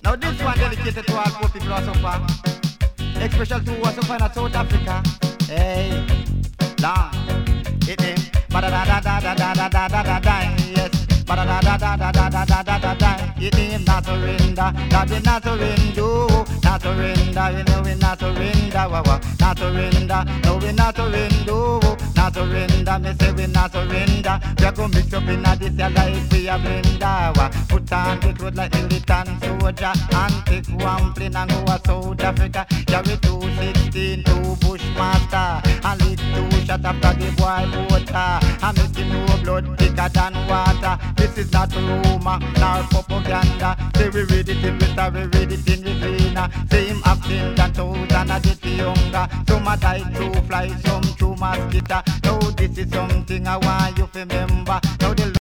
Now this one dedicated to all poor people who suffer. Especially to who suffer in South Africa. Hey, long, it him. Ba da da da da da da da da da da. Yes. Ba da da da da da da da da da da da. It him not surrender. That we not surrender. Not surrender. You know we not surrender. Not surrender. No we not surrender. Not surrender. Me say we not surrender. We are gonna mix up in a this your life. We a blender. Put on the clothes like militant soldier and take one plane and go to South Africa. Carry 216 to Bushmaster and lead 2 shot after the boy water. And make him know blood thicker than water. This is not rumor nor propaganda. Say we read it in Western, we read it in Regina. Say him acting than 1,000 a get younger. Some a die through fly, some through mosquito. Now this is something I want you to remember. Now the